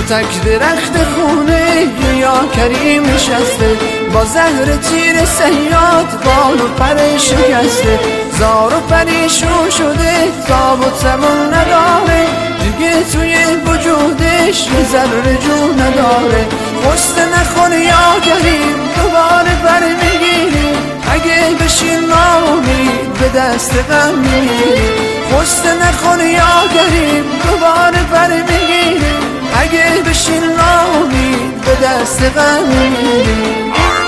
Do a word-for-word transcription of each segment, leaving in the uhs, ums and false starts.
تک درخت خونه یا کریم نشسته، با زهر تیر صیاد بال و پر شکسته. زار و پریشون شده تاب و توان نداره، دیگه توی وجودش یه ذره جون نداره. غصه نخور یا کریم دوباره بر میگیری، اگه بشین ناامید به دست غم میگیری. غصه نخور یا کریم دوباره بر میگیری، اگه بشین ناامید به دست غم میگیری.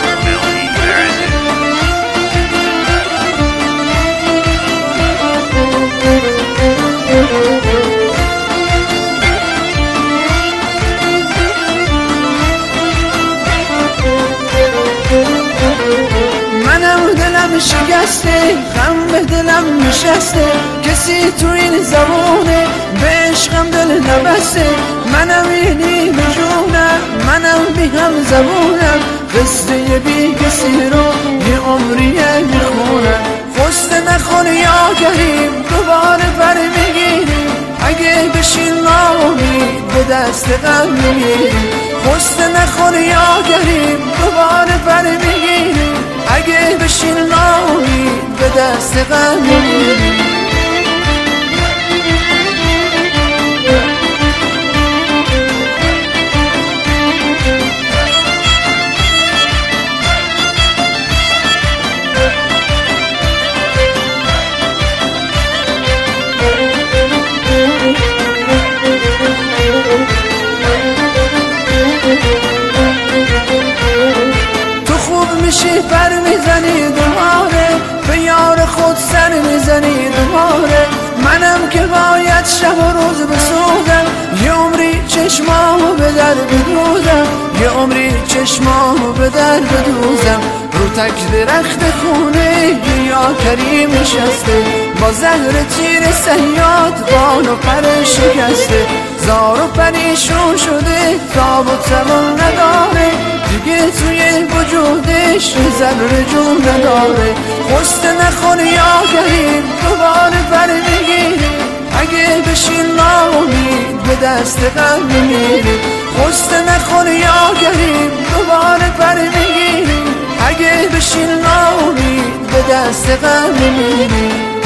منم دلم شکسته، غم به دلم نشسته، کسی تو این زمانه به عشقم دل نبسته. منم یه نیمه جونم، منم بی هم زبونم، قصه بی کسی رو یه عمریه میخونم. غصه نخور یا کریم دوباره بر میگیری، اگه بشین ناامید به دست غم میگیری. غصه نخور یا کریم دوباره بر میگیری، اگه بشین ناامید به دست غم میگیری. میشی پر میزنی دوباره، به یار خود سر میزنی دوباره. منم که باید شب و روز بسوزم، یه عمری چشمامو به در بدوزم، یه عمری چشمامو به در بدوزم. رو تک درخت خونه یا کریم نشسته، با زهر تیر صیاد بال و پر شکسته. زار و پریشون شده تاب و توان نداره، دیگه توی وجودش ذره جون نداره. غصه نخور یا کریم دوباره بر میگیری، اگه بشین ناامید به دست غم میگیری. غصه نخور یا کریم دوباره بر میگیری، اگه بشین ناامید به دست غم میگیری.